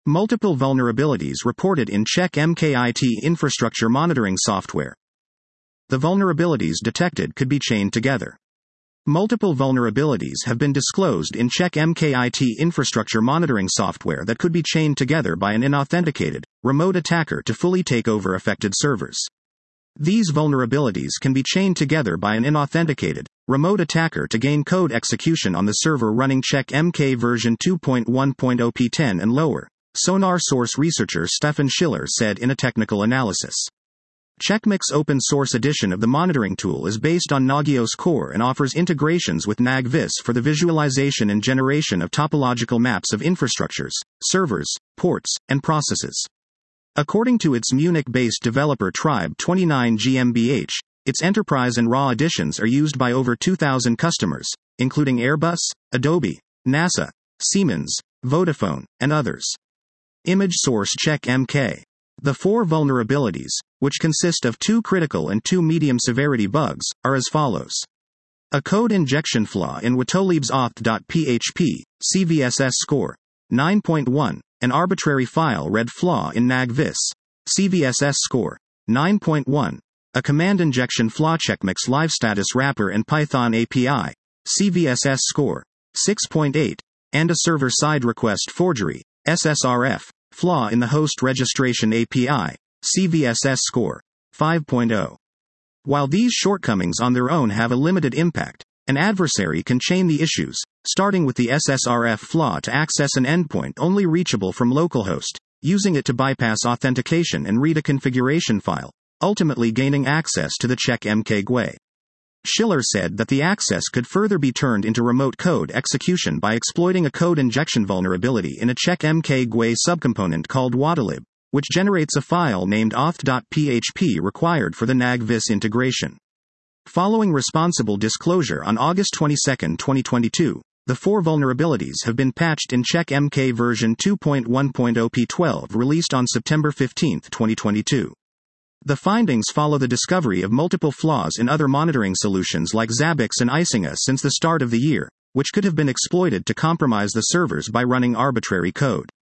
Multiple vulnerabilities reported in CheckMK infrastructure monitoring software. The vulnerabilities detected could be chained together. Multiple vulnerabilities have been disclosed in CheckMK infrastructure monitoring software that could be chained together by an unauthenticated, remote attacker to fully take over affected servers. These vulnerabilities can be chained together by an unauthenticated, remote attacker to gain code execution on the server running CheckMK version 2.1.0 P10 and lower, Sonar Source researcher Stefan Schiller said in a technical analysis. CheckMK's open-source edition of the monitoring tool is based on Nagios Core and offers integrations with NAGVIS for the visualization and generation of topological maps of infrastructures, servers, ports, and processes. According to its Munich-based developer Tribe 29 GmbH, its enterprise and raw editions are used by over 2,000 customers, including Airbus, Adobe, NASA, Siemens, Vodafone, and others. Image source CheckMK. The 4 vulnerabilities, which consist of 2 critical and 2 medium-severity bugs, are as follows. A code injection flaw in Watolib's auth.php, CVSS score, 9.1, an arbitrary file read flaw in NAGVIS, CVSS score, 9.1, a command injection flaw CheckMK's live status wrapper and Python API, CVSS score, 6.8, and a server-side request forgery, SSRF, flaw in the host registration API, CVSS score, 5.0. While these shortcomings on their own have a limited impact, an adversary can chain the issues, starting with the SSRF flaw to access an endpoint only reachable from localhost, using it to bypass authentication and read a configuration file, ultimately gaining access to the CheckMK GUI. Schiller said that the access could further be turned into remote code execution by exploiting a code injection vulnerability in a CheckMK GUI subcomponent called Watolib, which generates a file named auth.php required for the NAGVIS integration. Following responsible disclosure on August 22, 2022, the 4 vulnerabilities have been patched in CheckMK version 2.1.0 P12 released on September 15, 2022. The findings follow the discovery of multiple flaws in other monitoring solutions like Zabbix and Icinga since the start of the year, which could have been exploited to compromise the servers by running arbitrary code.